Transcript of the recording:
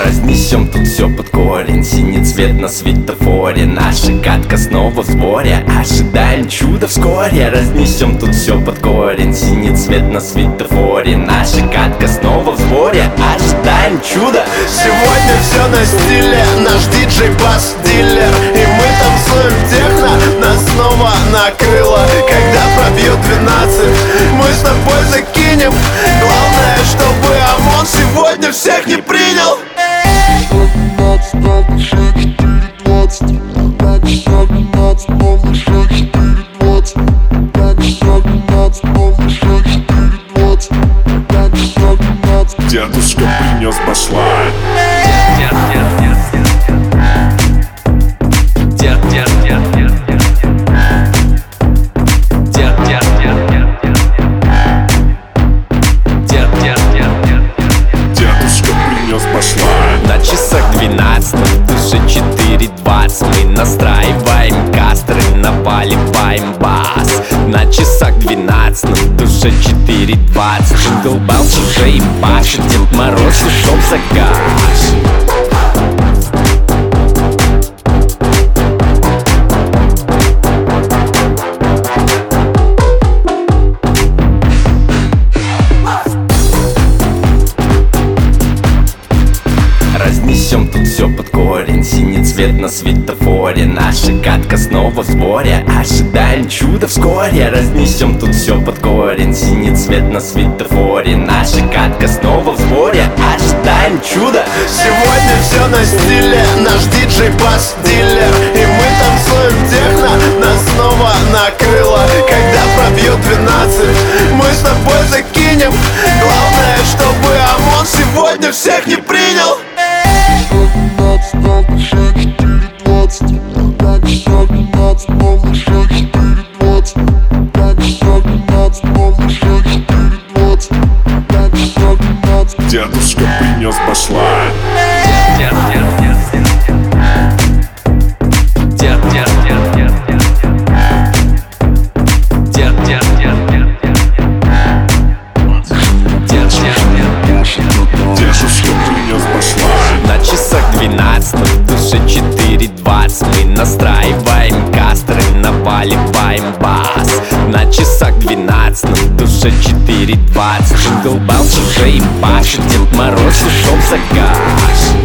Разнесем тут все под корень. Синий цвет на светофоре. Наша катка снова в сборе. Ожидаем чуда вскоре. Разнесем тут все под корень. Синий цвет на светофоре. Наша катка снова в сборе. Ожидаем чуда. Сегодня все на стиле. Наш диджей бас-дилер. И мы танцуем техно. Нас снова накрыло. Когда пробьет 12, мы с тобой закинем. Главное, чтобы ОМОН сегодня всех не принял. Дедушка принес башла. Дедушка принес башла. На часах 12, уже 4:20. Мы настраиваем кастры, напаливаем бас. На часах 12, уже 4:20. Джингл Беллс уже и пашет. Дед Мороз ушел за гаш. Разнесем тут все под корень. Синий цвет на светофоре. Наша катка снова в сборе. Ожидаем чуда вскоре. Разнесем тут все под корень. Синий цвет на светофоре. Наша катка снова в сборе. Ожидаем чуда. Сегодня все на стиле. Наш диджей бас-дилер. И мы танцуем техно. Нас снова накрыло. Когда пробьет 12, мы с тобой закинем. Главное, чтобы ОМОН сегодня всех не принял. Дедушка принес башла. Дедушка принес башла. На часах 12, уже 4:20. Мы настраиваем кастры, напаливаем бас. На часах 12, уже 4:20. Джингл Беллс уже и пашет. Дед Мороз ушел за гаш.